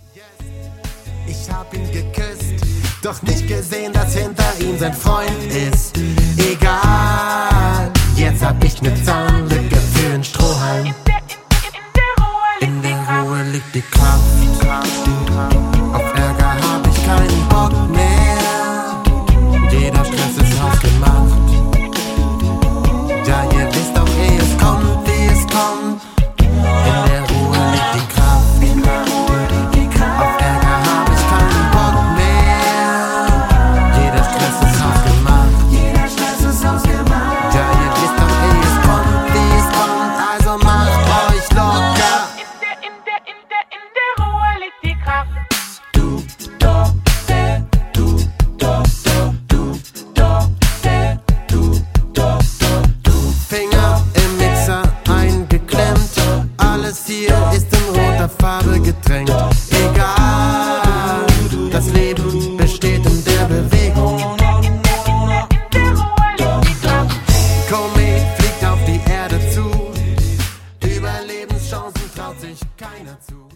Ich hab ihn geküsst, doch nicht gesehen, dass hinter ihm sein Freund ist. Egal, jetzt hab ich ne Zahnlücke für den Strohhalm. In der Ruhe liegt die Kraft. Auf Ärger hab ich keinen Bock mehr. Jeder Stress ist hausgemacht. Ja, ihr wisst auch es kommt, wie es kommt. In der Ruhe liegt die Kraft. Auf Ärger hab ich keinen Bock mehr. Jeder Stress ist hausgemacht. Ja, ihr wisst auch es kommt, wie es kommt. Also macht euch locker. In der Ruhe liegt die Kraft. Finger im Mixer eingeklemmt. Alles hier ist in roter Farbe getränkt. Egal, das Leben besteht in der Bewegung. Komet fliegt auf die Erde zu. Überlebenschancen traut sich keiner zu.